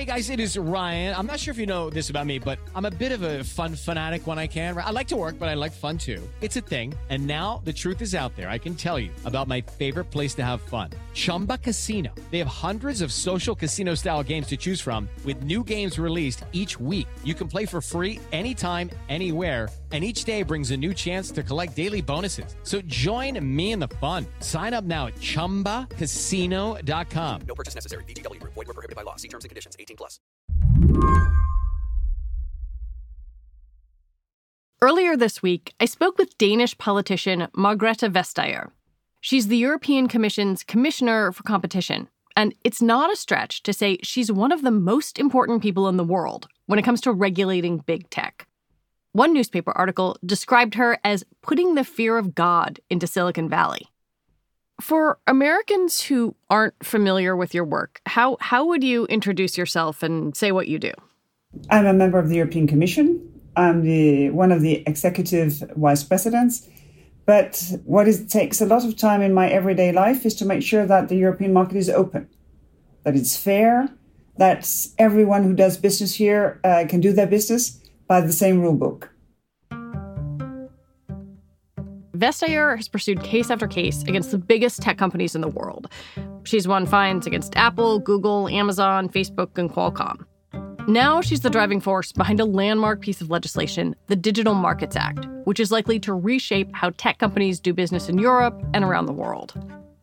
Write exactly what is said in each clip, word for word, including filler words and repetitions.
Hey guys, it is Ryan. I'm not sure if you know this about me, but I'm a bit of a fun fanatic when I can. I like to work, but I like fun too. It's a thing. And now the truth is out there. I can tell you about my favorite place to have fun. Chumba Casino. They have hundreds of social casino style games to choose from with new games released each week. You can play for free anytime, anywhere. And each day brings a new chance to collect daily bonuses. So join me in the fun. Sign up now at chumba casino dot com. No purchase necessary. V G W. Void where prohibited by law. See terms and conditions. eighteen plus. Earlier this week, I spoke with Danish politician Margrethe Vestager. She's the European Commission's Commissioner for Competition. And it's not a stretch to say she's one of the most important people in the world when it comes to regulating big tech. One newspaper article described her as putting the fear of God into Silicon Valley. For Americans who aren't familiar with your work, how, how would you introduce yourself and say what you do? I'm a member of the European Commission. I'm the one of the executive vice presidents. But what is, takes a lot of time in my everyday life is to make sure that the European market is open, that it's fair, that everyone who does business here uh, can do their business by the same rule book. Vestager has pursued case after case against the biggest tech companies in the world. She's won fines against Apple, Google, Amazon, Facebook, and Qualcomm. Now she's the driving force behind a landmark piece of legislation, the Digital Markets Act, which is likely to reshape how tech companies do business in Europe and around the world.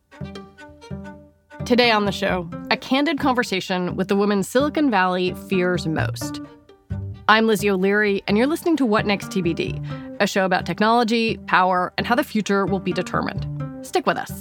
Today on the show, a candid conversation with the woman Silicon Valley fears most. I'm Lizzie O'Leary, and you're listening to What Next T B D, a show about technology, power, and how the future will be determined. Stick with us.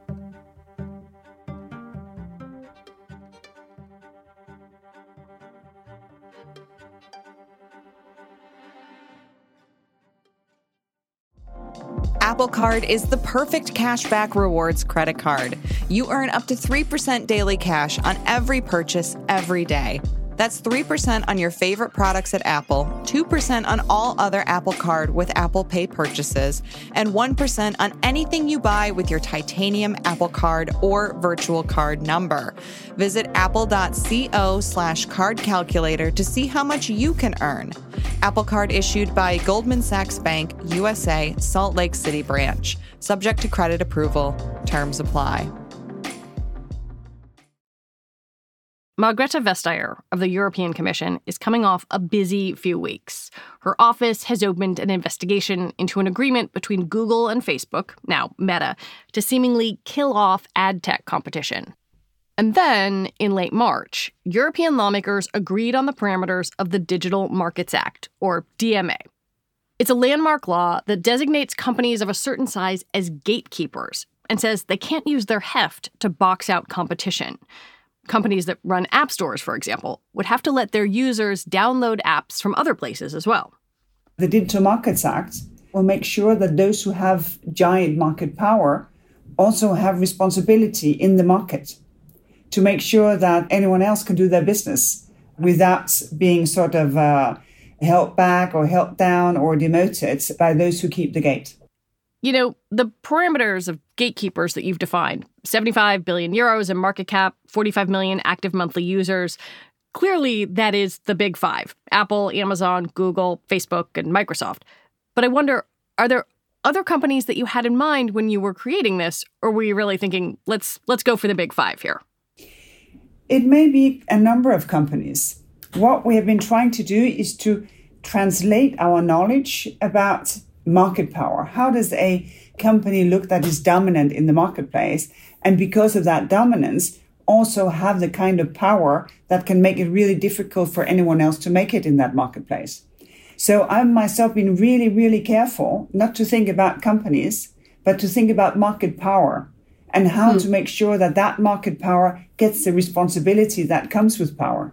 Apple Card is the perfect cashback rewards credit card. You earn up to three percent daily cash on every purchase every day. That's three percent on your favorite products at Apple, two percent on all other Apple Card with Apple Pay purchases, and one percent on anything you buy with your titanium Apple Card or virtual card number. Visit apple.co slash card calculator to see how much you can earn. Apple Card issued by Goldman Sachs Bank, U S A, Salt Lake City branch. Subject to credit approval. Terms apply. Margrethe Vestager of the European Commission is coming off a busy few weeks. Her office has opened an investigation into an agreement between Google and Facebook, now Meta, to seemingly kill off ad tech competition. And then, in late March, European lawmakers agreed on the parameters of the Digital Markets Act, or D M A. It's a landmark law that designates companies of a certain size as gatekeepers and says they can't use their heft to box out competition. Companies that run app stores, for example, would have to let their users download apps from other places as well. The Digital Markets Act will make sure that those who have giant market power also have responsibility in the market to make sure that anyone else can do their business without being sort of uh, held back or held down or demoted by those who keep the gate. You know, the parameters of gatekeepers that you've defined, seventy-five billion euros in market cap, forty-five million active monthly users, clearly that is the big five, Apple, Amazon, Google, Facebook, and Microsoft. But I wonder, are there other companies that you had in mind when you were creating this, or were you really thinking, let's let's go for the big five here? It may be a number of companies. What we have been trying to do is to translate our knowledge about market power. How does a company look that is dominant in the marketplace? And because of that dominance, also have the kind of power that can make it really difficult for anyone else to make it in that marketplace. So I've myself been really, really careful not to think about companies, but to think about market power and how hmm. to make sure that that market power gets the responsibility that comes with power.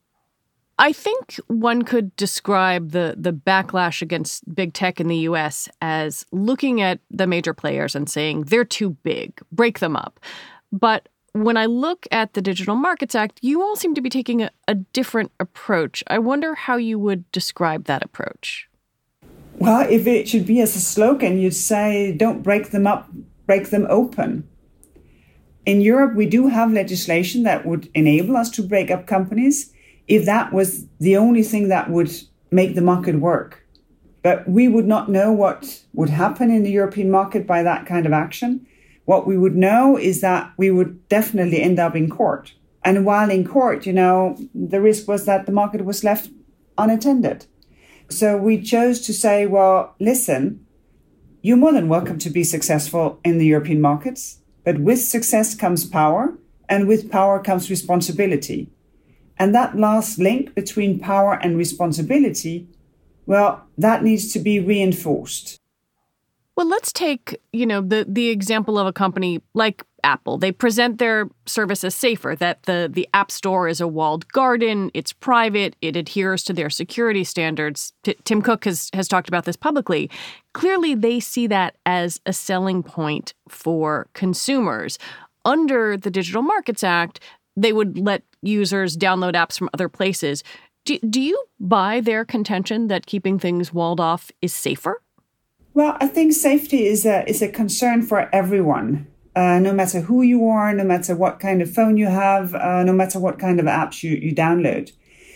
I think one could describe the the backlash against big tech in the U S as looking at the major players and saying they're too big, break them up. But when I look at the Digital Markets Act, you all seem to be taking a, a different approach. I wonder how you would describe that approach. Well, if it should be as a slogan, you'd say, don't break them up, break them open. In Europe, we do have legislation that would enable us to break up companies. if that was the only thing that would make the market work. But we would not know what would happen in the European market by that kind of action. What we would know is that we would definitely end up in court. And while in court, you know, the risk was that the market was left unattended. So we chose to say, well, listen, you're more than welcome to be successful in the European markets, but with success comes power, and with power comes responsibility. And that last link between power and responsibility, well, that needs to be reinforced. Well, let's take, you know, the the example of a company like Apple. They present their service as safer, that the, the App Store is a walled garden, it's private, it adheres to their security standards. T- Tim Cook has, has talked about this publicly. Clearly, they see that as a selling point for consumers. Under the Digital Markets Act, they would let users download apps from other places. Do, do you buy their contention that keeping things walled off is safer? Well, I think safety is a is a concern for everyone, uh, no matter who you are, no matter what kind of phone you have, uh, no matter what kind of apps you, you download.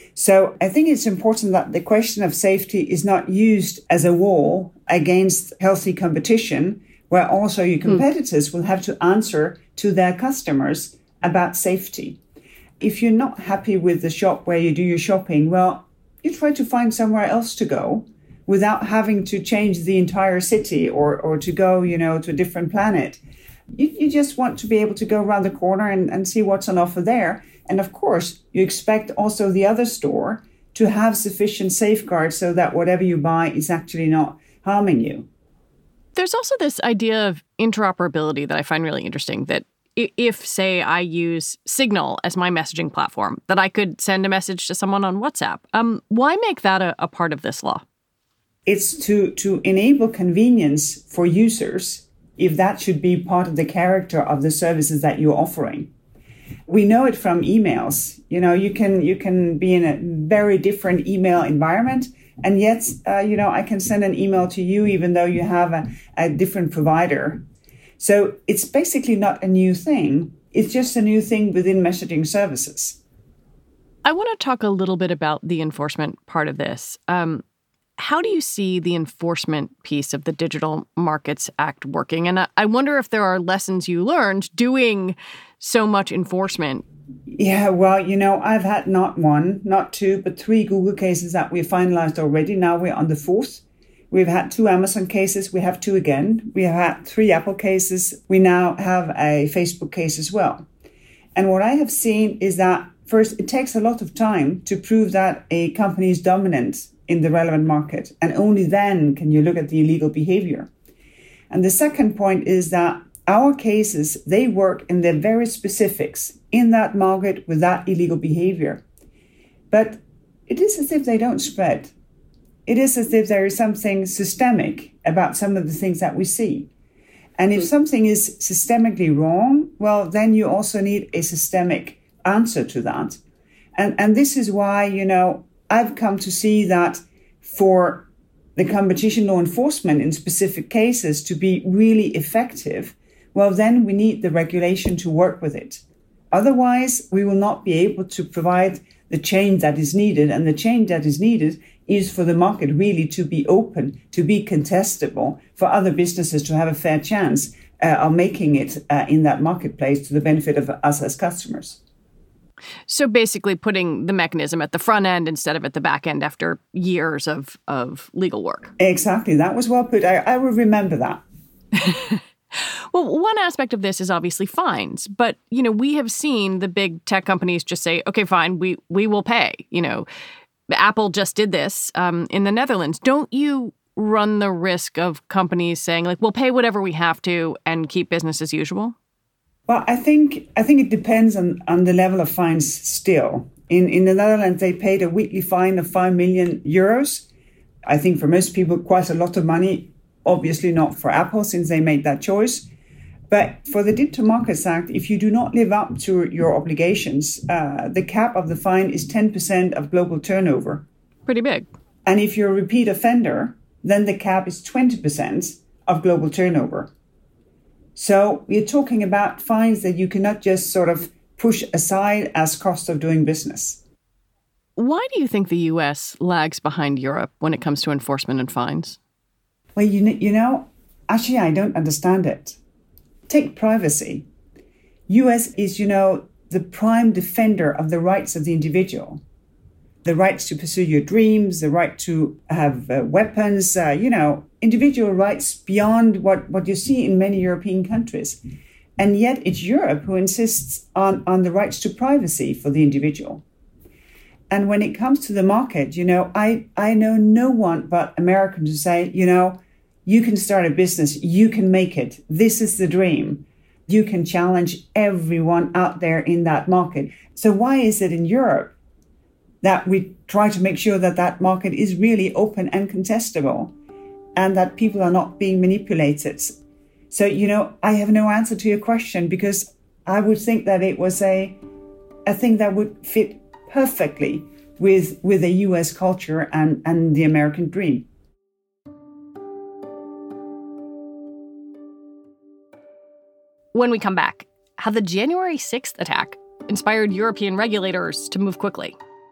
So I think it's important that the question of safety is not used as a wall against healthy competition, where also your competitors mm. will have to answer to their customers about safety. If you're not happy with the shop where you do your shopping, well, you try to find somewhere else to go without having to change the entire city or, or to go, you know, to a different planet. You, you just want to be able to go around the corner and, and see what's on offer there. And of course, you expect also the other store to have sufficient safeguards so that whatever you buy is actually not harming you. There's also this idea of interoperability that I find really interesting, that if, say, I use Signal as my messaging platform, that I could send a message to someone on WhatsApp. Um, why make that a, a part of this law? It's to, to enable convenience for users, if that should be part of the character of the services that you're offering. We know it from emails. You know, you can you can be in a very different email environment, and yet, uh, you know, I can send an email to you even though you have a, a different provider. So it's basically not a new thing. It's just a new thing within messaging services. I want to talk a little bit about the enforcement part of this. Um, How do you see the enforcement piece of the Digital Markets Act working? And I wonder if there are lessons you learned doing so much enforcement. Yeah, well, you know, I've had not one, not two, but three Google cases that we finalized already. Now we're on the fourth. We've had two Amazon cases. We have two again. We have had three Apple cases. We now have a Facebook case as well. And what I have seen is that, first, it takes a lot of time to prove that a company is dominant in the relevant market. And only then can you look at the illegal behavior. And the second point is that our cases, they work in their very specifics in that market with that illegal behavior. But it is as if they don't spread. It is as if there is something systemic about some of the things that we see. And if something is systemically wrong, well, then you also need a systemic answer to that. And, and this is why, you know, I've come to see that for the competition law enforcement in specific cases to be really effective, well, then we need the regulation to work with it. Otherwise, we will not be able to provide the change that is needed. And the change that is needed is for the market really to be open, to be contestable, for other businesses to have a fair chance uh, of making it uh, in that marketplace to the benefit of us as customers. So basically putting the mechanism at the front end instead of at the back end after years of, of legal work. Exactly. That was well put. I, I will remember that. Well, one aspect of this is obviously fines. But, you know, we have seen the big tech companies just say, OK, fine, we we will pay. You know, Apple just did this um, in the Netherlands. Don't you run the risk of companies saying, like, we'll pay whatever we have to and keep business as usual? Well, I think I think it depends on, on the level of fines still. In in the Netherlands, they paid a weekly fine of five million euros. I think for most people, quite a lot of money. Obviously not for Apple, since they made that choice. But for the Digital Markets Act, if you do not live up to your obligations, uh, the cap of the fine is ten percent of global turnover. Pretty big. And if you're a repeat offender, then the cap is twenty percent of global turnover. So we're talking about fines that you cannot just sort of push aside as cost of doing business. Why do you think the U S lags behind Europe when it comes to enforcement and fines? Well, you know, you know, actually, I don't understand it. Take privacy. U S is, you know, the prime defender of the rights of the individual. The rights to pursue your dreams, the right to have uh, weapons, uh, you know, individual rights beyond what, what you see in many European countries. And yet it's Europe who insists on, on the rights to privacy for the individual. And when it comes to the market, you know, I, I know no one but Americans who say, you know, you can start a business, you can make it. This is the dream. You can challenge everyone out there in that market. So why is it in Europe that we try to make sure that that market is really open and contestable and that people are not being manipulated? So, you know, I have no answer to your question because I would think that it was a, a thing that would fit perfectly with, with the U S culture and, and the American dream. When we come back, how the January sixth attack inspired European regulators to move quickly.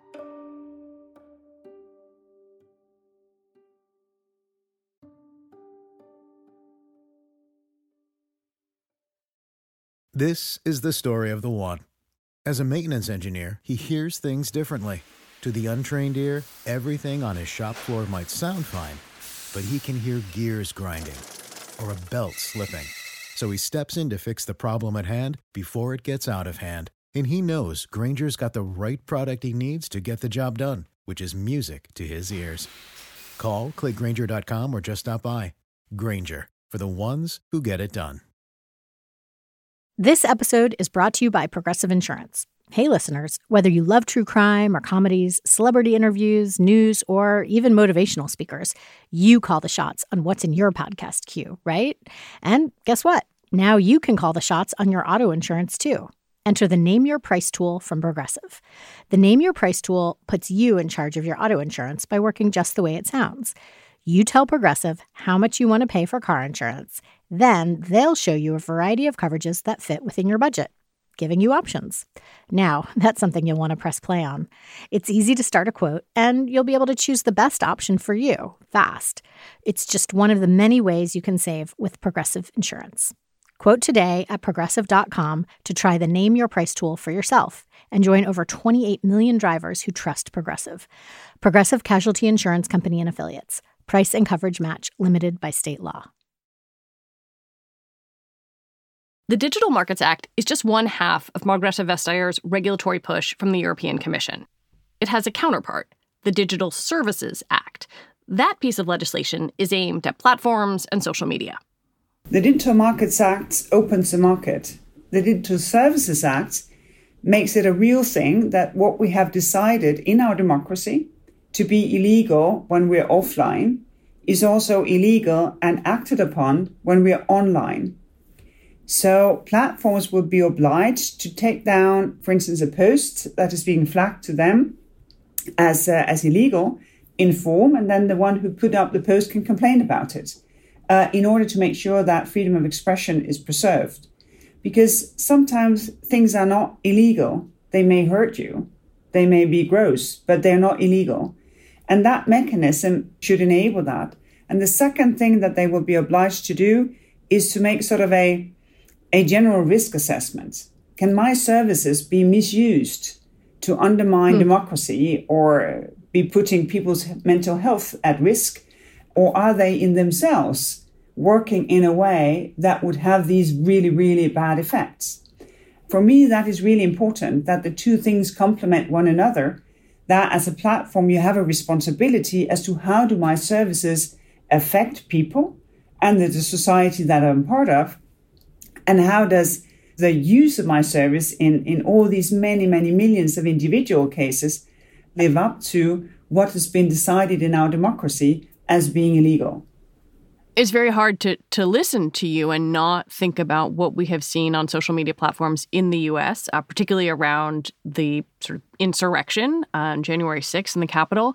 This is the story of the one. As a maintenance engineer, he hears things differently. To the untrained ear, everything on his shop floor might sound fine, but he can hear gears grinding or a belt slipping. So he steps in to fix the problem at hand before it gets out of hand. And he knows Grainger's got the right product he needs to get the job done, which is music to his ears. Call, click Grainger dot com, or just stop by. Grainger, for the ones who get it done. This episode is brought to you by Progressive Insurance. Hey, listeners, whether you love true crime or comedies, celebrity interviews, news, or even motivational speakers, you call the shots on what's in your podcast queue, right? And guess what? Now you can call the shots on your auto insurance, too. Enter the Name Your Price tool from Progressive. The Name Your Price tool puts you in charge of your auto insurance by working just the way it sounds. You tell Progressive how much you want to pay for car insurance. Then they'll show you a variety of coverages that fit within your budget, giving you options. Now, that's something you'll want to press play on. It's easy to start a quote, and you'll be able to choose the best option for you fast. It's just one of the many ways you can save with Progressive Insurance. Quote today at progressive dot com to try the Name Your Price tool for yourself and join over twenty-eight million drivers who trust Progressive. Progressive Casualty Insurance Company and Affiliates. Price and coverage match limited by state law. The Digital Markets Act is just one half of Margrethe Vestayer's regulatory push from the European Commission. It has a counterpart, the Digital Services Act. That piece of legislation is aimed at platforms and social media. The Digital Markets Act opens the market. The Digital Services Act makes it a real thing that what we have decided in our democracy to be illegal when we're offline is also illegal and acted upon when we're online. So platforms will be obliged to take down, for instance, a post that is being flagged to them as uh, as illegal in form, and then the one who put up the post can complain about it uh, in order to make sure that freedom of expression is preserved. Because sometimes things are not illegal. They may hurt you. They may be gross, but they're not illegal. And that mechanism should enable that. And the second thing that they will be obliged to do is to make sort of a A general risk assessment. Can my services be misused to undermine hmm. democracy or be putting people's mental health at risk? Or are they in themselves working in a way that would have these really, really bad effects? For me, that is really important, that the two things complement one another, that as a platform, you have a responsibility as to how do my services affect people and the society that I'm part of. And how does the use of my service in, in all these many, many millions of individual cases live up to what has been decided in our democracy as being illegal? It's very hard to to listen to you and not think about what we have seen on social media platforms in the U S, uh, particularly around the sort of insurrection on January sixth in the Capitol.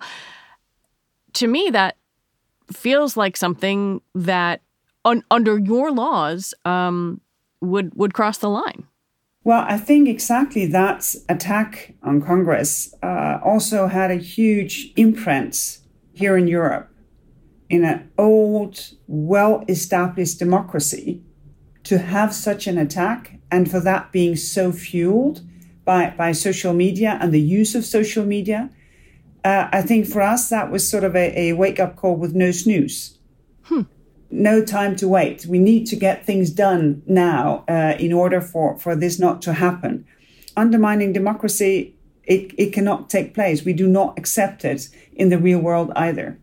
To me, that feels like something that un, under your laws, um, would would cross the line. Well, I think exactly that attack on Congress uh, also had a huge imprint here in Europe. In an old, well-established democracy, to have such an attack, and for that being so fueled by, by social media and the use of social media, uh, I think for us that was sort of a, a wake-up call with no snooze. Hmm. No time to wait. We need to get things done now uh, in order for, for this not to happen. Undermining democracy, it, it cannot take place. We do not accept it in the real world either.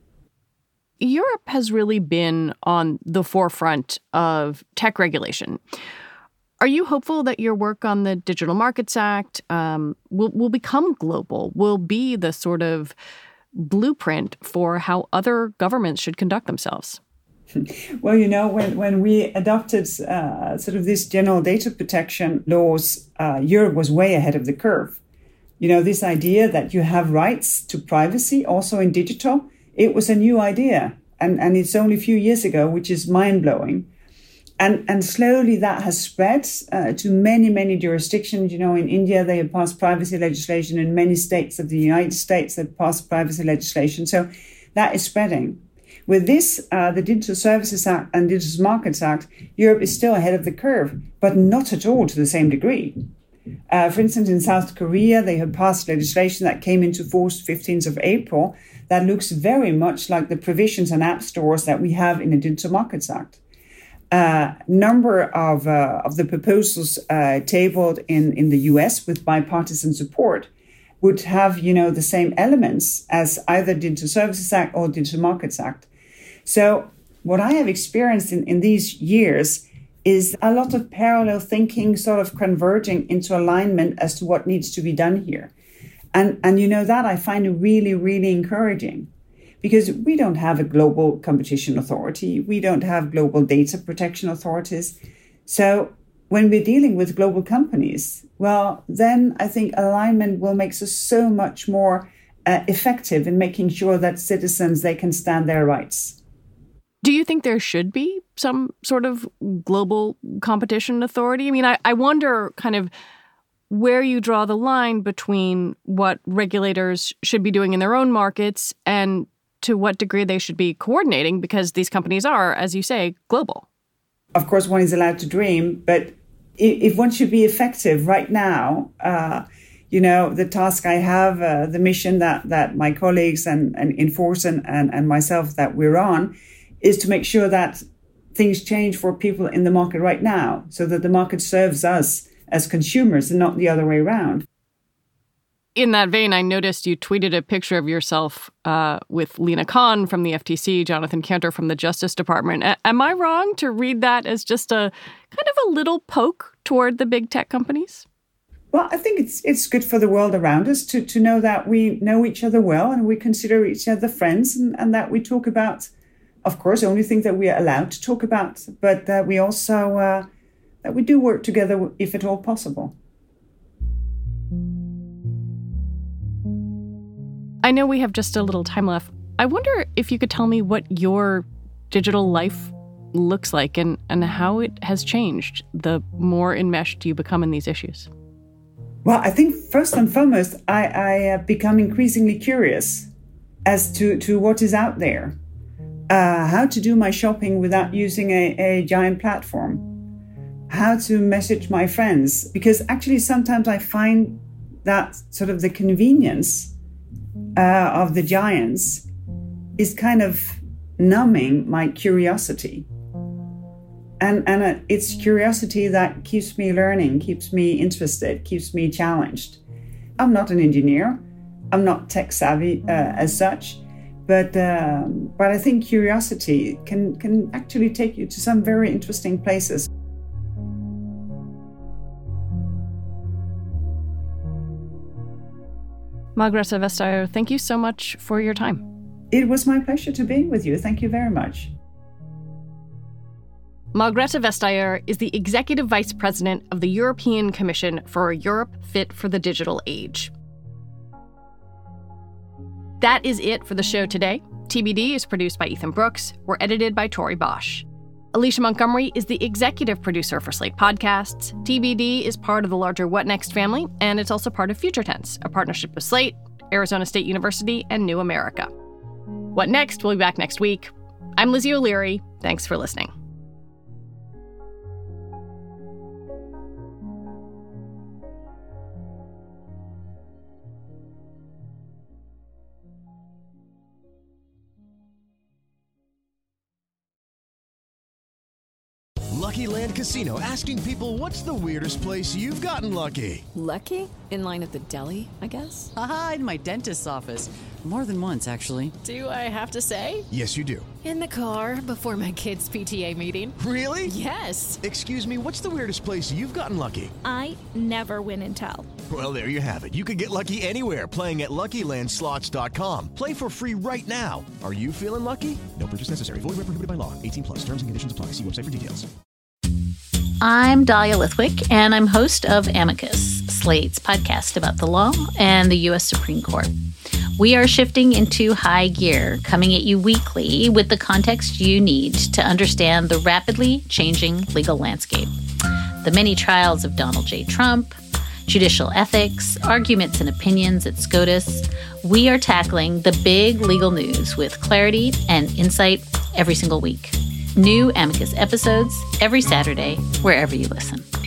Europe has really been on the forefront of tech regulation. Are you hopeful that your work on the Digital Markets Act um, will, will become global, will be the sort of blueprint for how other governments should conduct themselves? Well, you know, when, when we adopted uh, sort of this general data protection laws, uh, Europe was way ahead of the curve. You know, this idea that you have rights to privacy also in digital, it was a new idea. And, and it's only a few years ago, which is mind-blowing. And, and slowly that has spread uh, to many, many jurisdictions. You know, in India, they have passed privacy legislation. In many states of the United States, they've passed privacy legislation. So that is spreading. With this, uh, the Digital Services Act and Digital Markets Act, Europe is still ahead of the curve, but not at all to the same degree. Uh, for instance, in South Korea, they have passed legislation that came into force fifteenth of April that looks very much like the provisions and app stores that we have in the Digital Markets Act. A uh, number of, uh, of the proposals uh, tabled in, in the U S with bipartisan support would have, you know, the same elements as either Digital Services Act or Digital Markets Act. So what I have experienced in, in these years is a lot of parallel thinking sort of converging into alignment as to what needs to be done here. And, and you know, that I find really, really encouraging because we don't have a global competition authority. We don't have global data protection authorities. So when we're dealing with global companies, well, then I think alignment will make us so much more uh, effective in making sure that citizens, they can stand their rights. Do you think there should be some sort of global competition authority? I mean, I, I wonder kind of where you draw the line between what regulators should be doing in their own markets and to what degree they should be coordinating, because these companies are, as you say, global. Of course, one is allowed to dream, but if one should be effective right now, uh, you know, the task I have, uh, the mission that, that my colleagues and, and Enforce and, and, and myself that we're on, is to make sure that things change for people in the market right now so that the market serves us as consumers and not the other way around. In that vein, I noticed you tweeted a picture of yourself uh, with Lina Khan from the F T C, Jonathan Kanter from the Justice Department. A- am I wrong to read that as just a kind of a little poke toward the big tech companies? Well, I think it's it's good for the world around us to, to know that we know each other well and we consider each other friends and, and that we talk about, of course, only things that we are allowed to talk about, but that we also, uh, that we do work together if at all possible. I know we have just a little time left. I wonder if you could tell me what your digital life looks like and, and how it has changed the more enmeshed you become in these issues. Well, I think first and foremost, I, I have become increasingly curious as to, to what is out there. Uh, how to do my shopping without using a, a giant platform. How to message my friends. Because actually sometimes I find that sort of the convenience uh, of the giants is kind of numbing my curiosity. And, and uh, it's curiosity that keeps me learning, keeps me interested, keeps me challenged. I'm not an engineer. I'm not tech savvy uh, as such. But um, but I think curiosity can, can actually take you to some very interesting places. Margrethe Vestager, thank you so much for your time. It was my pleasure to be with you. Thank you very much. Margrethe Vestager is the Executive Vice President of the European Commission for a Europe Fit for the Digital Age. That is it for the show today. T B D is produced by Ethan Brooks. We're edited by Tori Bosch. Alicia Montgomery is the executive producer for Slate Podcasts. T B D is part of the larger What Next family, and it's also part of Future Tense, a partnership with Slate, Arizona State University, and New America. What Next will be back next week. I'm Lizzie O'Leary. Thanks for listening. Lucky Land Casino, asking people, what's the weirdest place you've gotten lucky? Lucky? In line at the deli, I guess? Aha, in my dentist's office. More than once, actually. Do I have to say? Yes, you do. In the car before my kids' P T A meeting. Really? Yes. Excuse me, what's the weirdest place you've gotten lucky? I never win and tell. Well, there you have it. You can get lucky anywhere, playing at Lucky Land Slots dot com. Play for free right now. Are you feeling lucky? No purchase necessary. Void where prohibited by law. eighteen plus. Terms and conditions apply. See website for details. I'm Dahlia Lithwick, and I'm host of Amicus, Slate's podcast about the law and the U S Supreme Court. We are shifting into high gear, coming at you weekly with the context you need to understand the rapidly changing legal landscape. The many trials of Donald J. Trump, judicial ethics, arguments and opinions at SCOTUS. We are tackling the big legal news with clarity and insight every single week. New Amicus episodes every Saturday, wherever you listen.